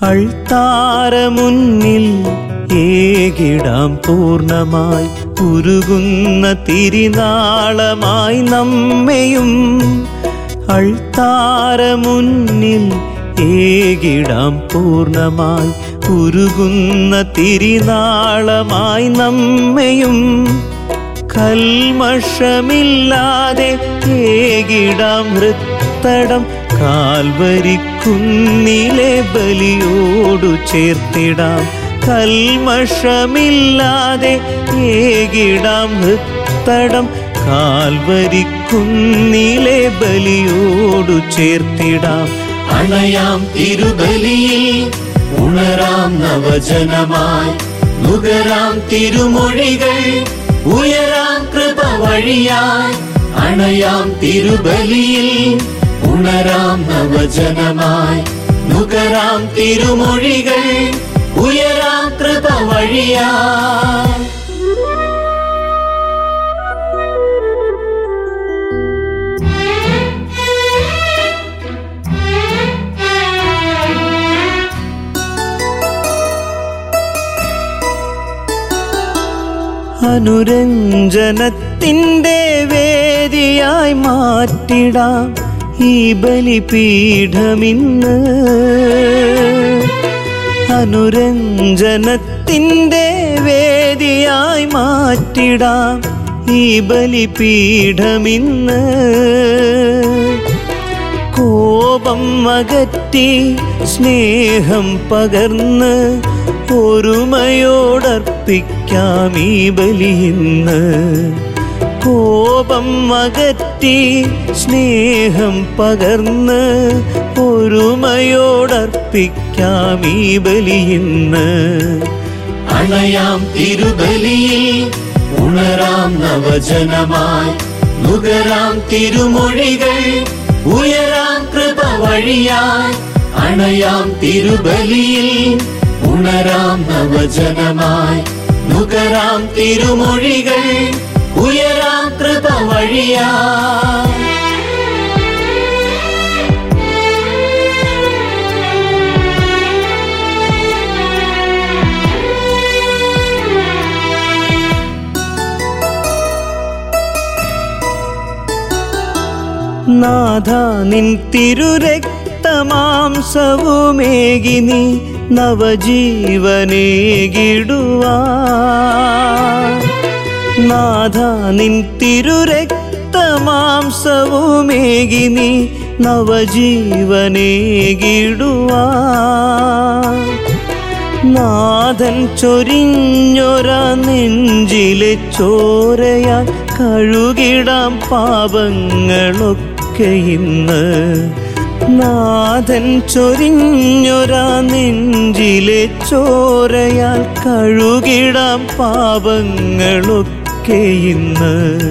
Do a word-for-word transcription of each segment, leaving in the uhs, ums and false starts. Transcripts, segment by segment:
അൾത്താരമുന്നിൽ ഏകിടാം പൂർണ്ണമായി ഉരുകുന്ന തിരിനാളമായി നമ്മെയും. അൾത്താരമുന്നിൽ ഏകിടാം പൂർണ്ണമായി ഉരുകുന്ന തിരിനാളമായി നമ്മെയും. കൽമഷമില്ലാതെ ഏകിടാം ഹൃത്തടം കാൽവരിക്കുന്നിലെ ബലിയോടു ചേർത്തിടാം. കൽമഷമില്ലാതെ ഏകിടാം ഹൃത്തടം കാൽവരിക്കുന്നിലെ ബലിയോടു ചേർത്തിടാം. അണയാം തിരുബലിയിൽ ഉണരാം നവജനമായി നുകരാം തിരുമൊഴികൾ ഉയരാം കൃപ വഴിയായി. അണയാം തിരുബലിയിൽ ഉണരാം നവജനമായി നുകരാം തിരുമൊഴികൾ ഉയരാം കൃപ വഴിയായി. അനുരഞ്ജനത്തിൻ്റെ വേദിയായി മാറ്റിടാം ഈ ബലിപീഠമിന്ന്. അനുരഞ്ജനത്തിൻ്റെ വേദിയായി മാറ്റിടാം ഈ ബലിപീഠമിന്ന്. കോപം അകറ്റി സ്നേഹം പകർന്ന് ഒരുമയോടർപ്പിക്കാം ഈ ബലിയിന്ന്. കോപം അകറ്റി സ്നേഹം പകർന്ന് ഒരുമയോടർപ്പിക്കാം ഈ ബലിയിന്ന്. അണയാം തിരുബലിയിൽ ഉണരാം നവജനമായി നുകരാം തിരുമൊഴികൾ ഉയരാം കൃപ വഴിയായി. അണയാം തിരുബലിയിൽ ഉണരാം നവജനമായി നുകരാം തിരുമൊഴികൾ ഉയരാം കൃപ വഴിയായി. നാഥ നിൻ തിരുരക്തമാംസവുമേകി നീ നവജീവനേകിടുവാൻ. നാഥ നിൻ തിരുരക്തമാംസവുമേകി നീ നവജീവനേകിടുവാൻ. നാഥൻ ചൊരിഞ്ഞൊര നെഞ്ചിലെ ചോരയാൽ കഴുകിടാം പാപങ്ങളൊക്കെ ഇന്ന്. നാഥൻ ചൊരിഞ്ഞൊര നെഞ്ചിലെ ചോരയാൽ കഴുകിടാം പാപങ്ങളൊക്കെ ഇന്ന്.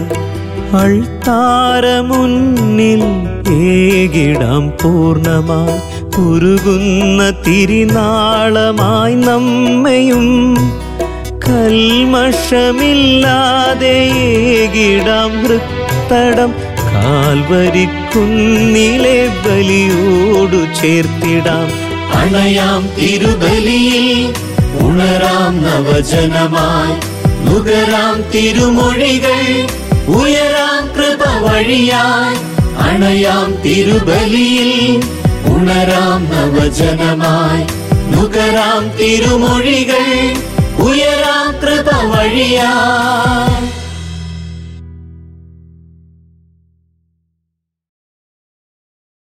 അൾത്താരമുന്നിൽ ഏകിടാം പൂർണ്ണമായി ഉരുകുന്ന തിരിനാളമായി നമ്മെയും. കൽമഷമില്ലാതെ ഏകിടാം ഹൃത്തടം കാൽവരിക്കുന്നിലെ ബലിയോടു ചേർത്തിടാം. അണയാം തിരുബലിയിൽ ഉണരാം നവജനമായി നുകരാം തിരുമൊഴികൾ ഉയരാം കൃപ വഴിയായി. അണയാം തിരുബലിയിൽ ഉണരാം നവജനമായി നുകരാം തിരുമൊഴികൾ ഉയരാം കൃപ വഴിയായി.